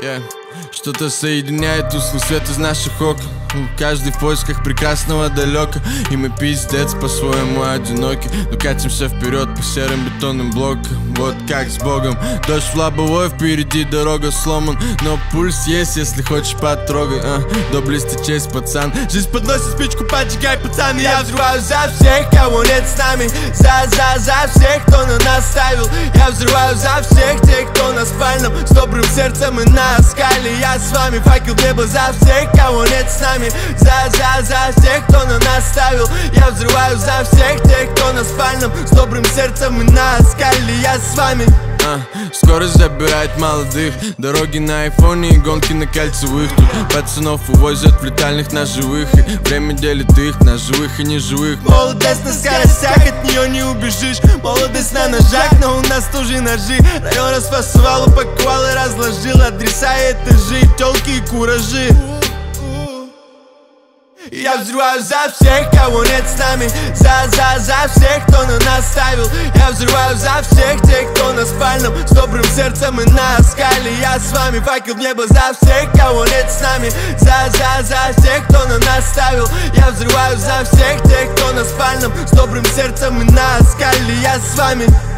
Что-то соединяет тусклый свет из наших окон. Каждый в поисках прекрасного далека. И мы пиздец по-своему одиноки, но катимся вперед по серым бетонным блокам. Вот как с Богом. Дождь в лобовой, впереди дорога сломан, но пульс есть, если хочешь потрогай. Доблесть и честь, пацан. Жизнь подносит спичку, поджигай, пацан. И я взрываю за всех, кого нет с нами. За всех, кто на нас ставил. Я взрываю за всех тех, кто на спальном, с добрым сердцем и на скале. Я с вами, факел в небо за всех, кого нет с нами. За всех, кто на нас ставил. Я взрываю за всех тех, кто на спальном, с добрым сердцем и на скале. Я с вами. Скорость забирает молодых, дороги на айфоне и гонки на кольцевых. Тут пацанов увозят в летальных ножевых, и время делит их на живых и неживых. Молодость на скоростях, от нее не убежишь. Молодость на ножах, но у нас тоже ножи. Район расфасовал, упаковал и разложил адреса и этажи, тёлки и куражи. Я взрываю за всех, кого нет с нами. За всех, кто на нас ставил. Я взрываю за всех тех, кто на спальном, с добрым сердцем и на скале. Я с вами, факел в небо за всех, кого нет с нами. За всех, кто на нас ставил. Я взрываю за всех тех, кто на спальном, с добрым сердцем и на скале. Я с вами.